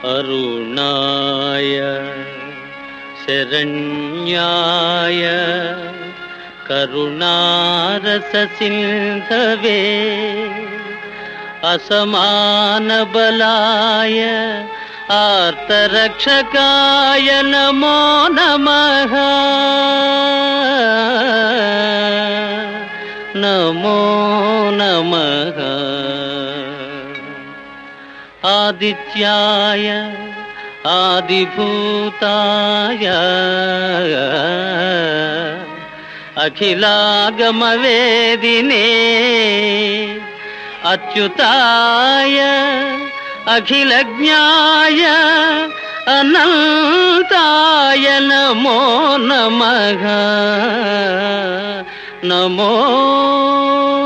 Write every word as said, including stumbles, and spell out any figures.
అరుణాయ శరణ్యాయ కరుణారస సింధవే అసమాన బలాయ ఆర్తరక్షకాయ నమో నమః నమో నమః ఆదిత్యాయ ఆదిభూతాయ అఖిలాగమవేదినే అచ్యుతాయ అఖిలజ్ఞాయ అనంతాయ నమో నమః నమో